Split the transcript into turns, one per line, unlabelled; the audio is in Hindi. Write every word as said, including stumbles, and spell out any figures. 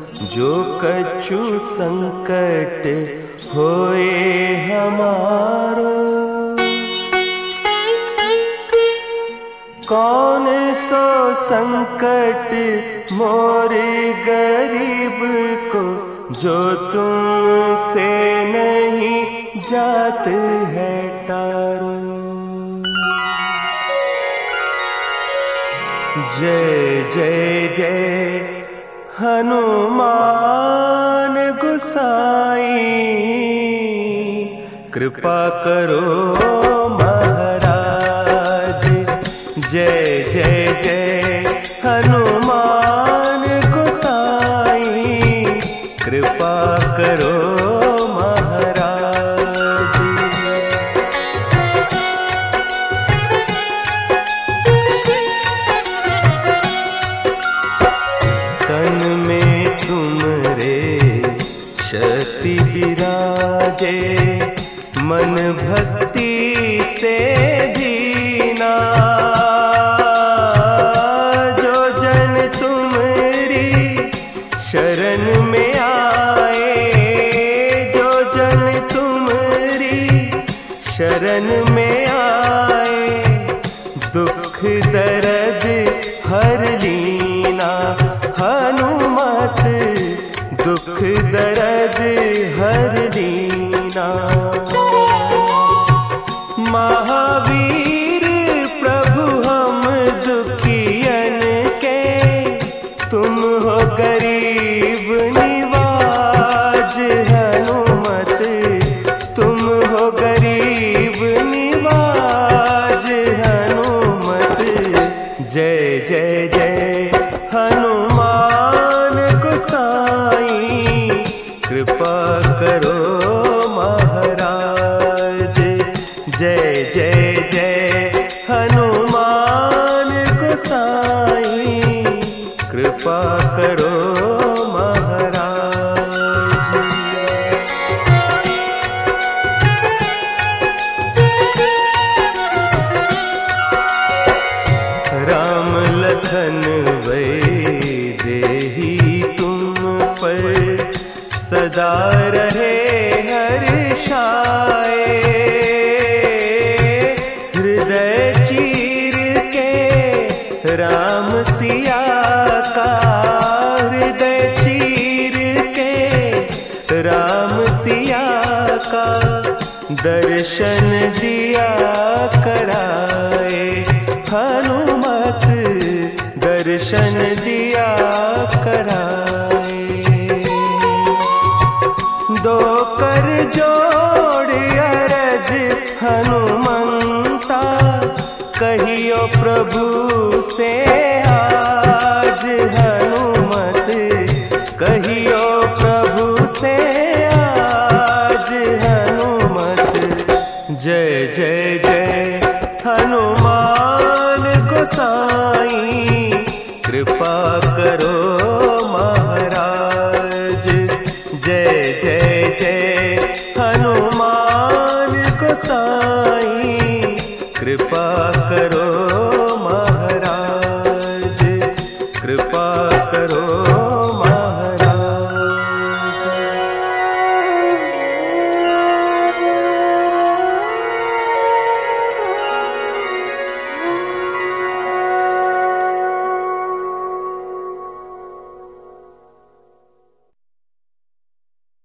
जो कछु संकट होए हमारो। कौन सो संकट मोर गरीब को, जो तुमसे नहीं जात है टारो। जय जय जय हनुमान गोसाई, कृपा करो महाराज। जय जय जय हनुमान गोसाई, कृपा करो महाराज। तन में तुमरे शक्ति विराजे, मन भक्ति से दीना। जो जन तुमरी शरण में आए, जो जन तुमरी शरण में आए, दुख दर्द हर लीना। हनुमत दुख दर्द हर लीना। महावीर प्रभु हम दुखियन के, तुम हो गरीब निवाज। हनुमत तुम हो गरीब निवाज। हनुमत जय जय जय हनुमान गोसाई, कृपा करो महाराज। जय जय जय हनुमान गोसाई, कृपा करो महाराज। राम लखन वैदेही तुम पर सदा रहे हर्षाए। हृदय चीर के राम सिया का, हृदय चीर के राम सिया का, दर्शन दिया कराए। हनुमत दर्शन दिया कराए। दो कर जोड़ अरज हनुमंता, कहियो प्रभु से आज। हनुमत कहियो